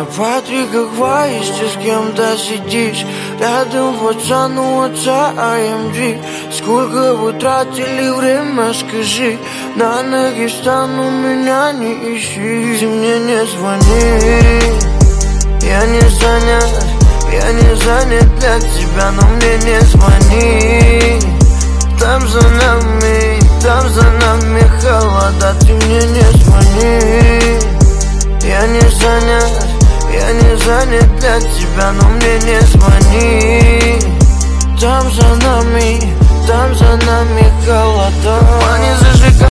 На Патрика Хваище с кем-то сидишь рядом в отцану отца AMG. Сколько вы тратили время, скажи. На ноги встану, меня не ищи. Ты мне не звони, я не занят для тебя, но мне не звони. Там за нами холода, ты мне не звони. Я не занят для тебя, но мне не звони. Там за нами холода.